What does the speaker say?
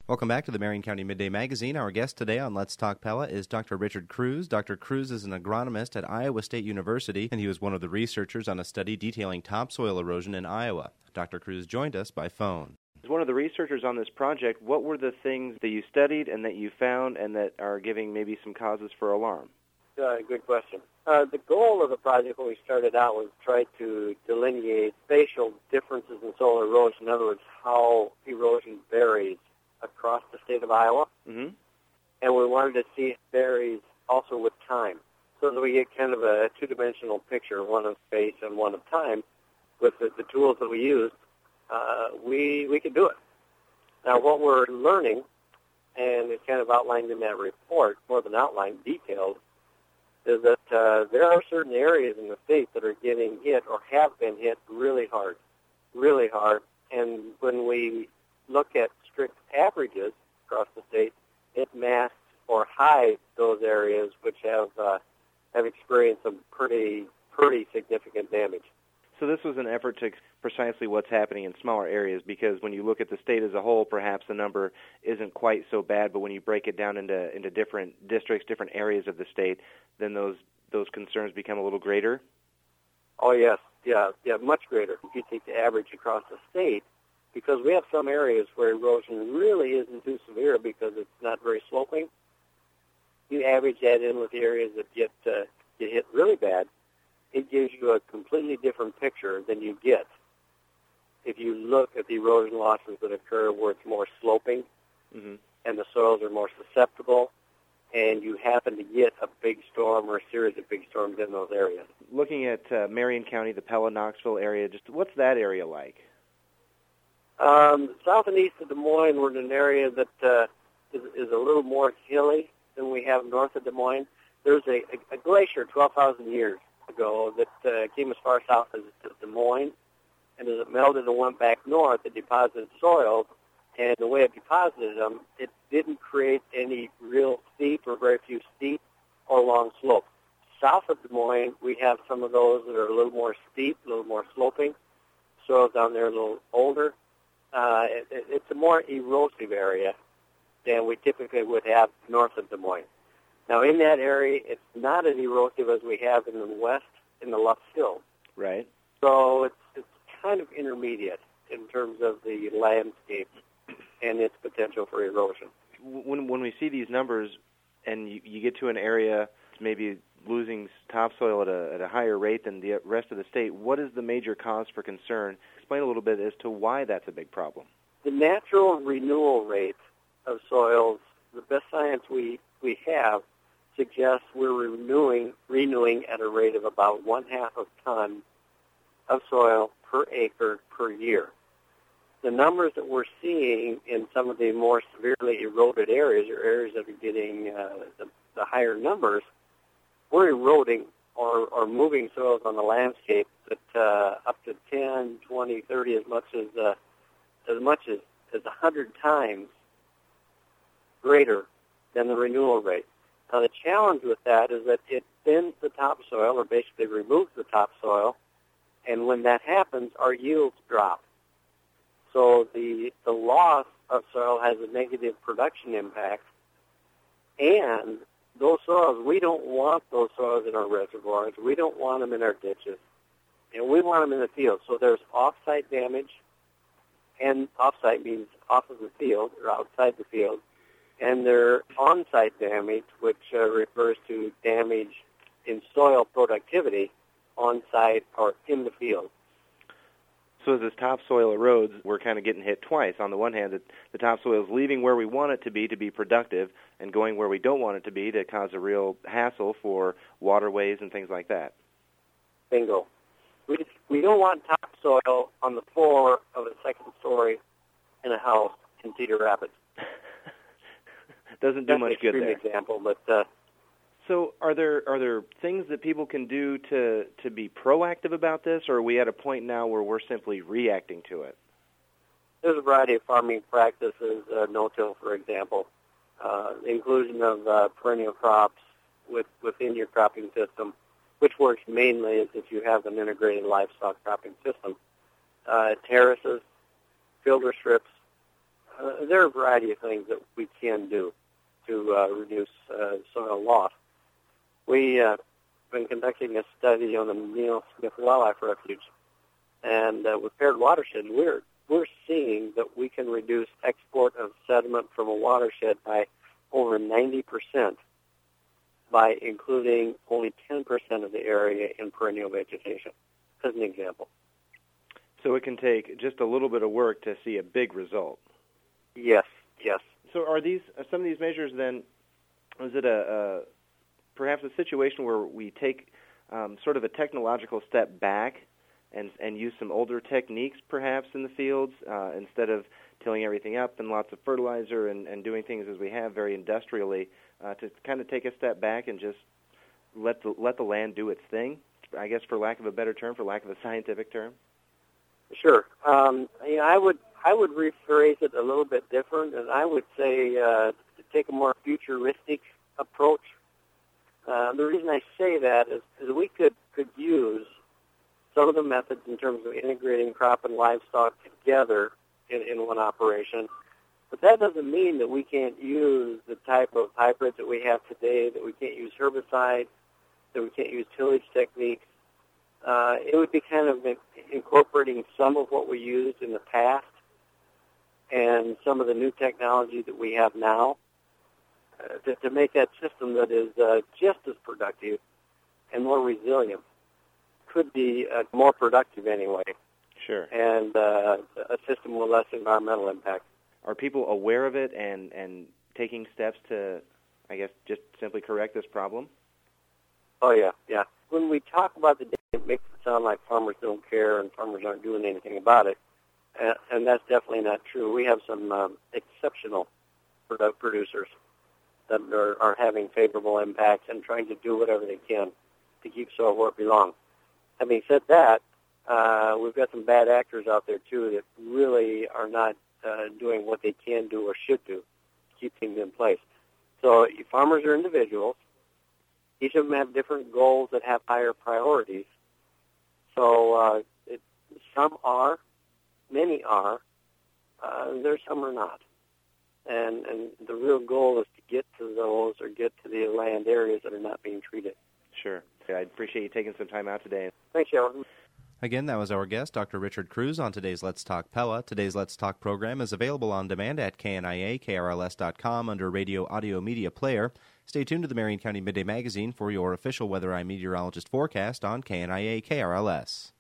Welcome back to the Marion County Midday Magazine. Our guest today on Let's Talk Pella is Dr. Richard Cruz. Dr. Cruz is an agronomist at Iowa State University, and he was one of the researchers on a study detailing topsoil erosion in Iowa. Dr. Cruz joined us by phone. As one of the researchers on this project, what were the things that you studied and that you found and that are giving maybe some causes for alarm? Good question. The goal of the project when we started out was to try to delineate spatial differences in soil erosion. In other words, how erosion varies across the state of Iowa. Mm-hmm. And we wanted to see it varies also with time, so that we get kind of a two-dimensional picture, one of space and one of time. With the tools that we used, we could do it. Now, what we're learning, and it's kind of outlined in that report, more than outlined, detailed, is that there are certain areas in the state that are getting hit or have been hit really hard. And when we look at strict averages across the state, it masks or hides those areas which have experienced some pretty significant damage. So this was an effort to precisely what's happening in smaller areas, because when you look at the state as a whole, perhaps the number isn't quite so bad, but when you break it down into different districts, different areas of the state, then those concerns become a little greater? Oh, yes. Yeah, much greater. If you take the average across the state, because we have some areas where erosion really isn't too severe because it's not very sloping, you average that in with the areas that get hit really bad, it gives you a completely different picture than you get if you look at the erosion losses that occur where it's more sloping, mm-hmm. and the soils are more susceptible, and you happen to get a big storm or a series of big storms in those areas. Looking at Marion County, the Pella-Knoxville area, just what's that area like? South and east of Des Moines, we're in an area that is a little more hilly than we have north of Des Moines. There's a glacier 12,000 years ago that came as far south as Des Moines, and as it melted and went back north, it deposited soils, and the way it deposited them, it didn't create any real steep or very few steep or long slopes. South of Des Moines, we have some of those that are a little more steep, a little more sloping. Soils down there a little older. It's a more erosive area than we typically would have north of Des Moines. Now, in that area, it's not as erosive as we have in the west, in the Luff Hills. Right. So it's kind of intermediate in terms of the landscape and its potential for erosion. When we see these numbers and you get to an area maybe losing topsoil at a higher rate than the rest of the state, what is the major cause for concern? Explain a little bit as to why that's a big problem. The natural renewal rate of soils, the best science we have, suggests we're renewing at a rate of about 1/2 of a ton of soil per acre per year. The numbers that we're seeing in some of the more severely eroded areas, or areas that are getting the higher numbers, we're eroding or moving soils on the landscape that up to 10, 20, 30, as much as 100 times greater than the renewal rate. Now, the challenge with that is that it thins the topsoil, or basically removes the topsoil, and when that happens, our yields drop. So the loss of soil has a negative production impact, and those soils, we don't want those soils in our reservoirs. We don't want them in our ditches, and we want them in the field. So there's off-site damage, and off-site means off of the field or outside the field, and there's on-site damage, which refers to damage in soil productivity on-site or in the field. So as this topsoil erodes, we're kind of getting hit twice. On the one hand, the topsoil is leaving where we want it to be productive, and going where we don't want it to be to cause a real hassle for waterways and things like that. Bingo. We don't want topsoil on the floor of a second story in a house in Cedar Rapids. Doesn't do much good there. That's an extreme example, but... So are there things that people can do to be proactive about this, or are we at a point now where we're simply reacting to it? There's a variety of farming practices, no-till, for example, the inclusion of perennial crops within your cropping system, which works mainly as if you have an integrated livestock cropping system. Terraces, filter strips, there are a variety of things that we can do to reduce soil loss. We've been conducting a study on the Neal Smith Wildlife Refuge, and with paired watershed, we're seeing that we can reduce export of sediment from a watershed by over 90% by including only 10% of the area in perennial vegetation, as an example. So it can take just a little bit of work to see a big result. Yes. So are these some of these measures then? Is it perhaps a situation where we take sort of a technological step back and use some older techniques perhaps in the fields instead of tilling everything up and lots of fertilizer and doing things as we have very industrially, to kind of take a step back and just let the land do its thing, I guess, for lack of a better term, for lack of a scientific term? Sure. I would rephrase it a little bit different, and I would say to take a more futuristic approach. The reason I say that is we could use some of the methods in terms of integrating crop and livestock together in one operation. But that doesn't mean that we can't use the type of hybrids that we have today, that we can't use herbicides, that we can't use tillage techniques. It would be kind of incorporating some of what we used in the past and some of the new technology that we have now to make that system that is just as productive and more resilient. Could be more productive anyway. Sure. And a system with less environmental impact. Are people aware of it and taking steps to, I guess, just simply correct this problem? Oh, yeah. When we talk about the data, it makes it sound like farmers don't care and farmers aren't doing anything about it. And that's definitely not true. We have some exceptional producers that are having favorable impacts and trying to do whatever they can to keep soil where it belongs. Having said that, we've got some bad actors out there, too, that really are not doing what they can do or should do to keep things in place. So farmers are individuals. Each of them have different goals that have higher priorities. So some are, many are, there's some are not. And the real goal is to get to those or get to the land areas that are not being treated. Sure. I appreciate you taking some time out today. Thanks, Sheldon. Again, that was our guest, Dr. Richard Cruz, on today's Let's Talk Pella. Today's Let's Talk program is available on demand at KNIA-KRLS.com under Radio Audio Media Player. Stay tuned to the Marion County Midday Magazine for your official Weather Eye meteorologist forecast on KNIA-KRLS.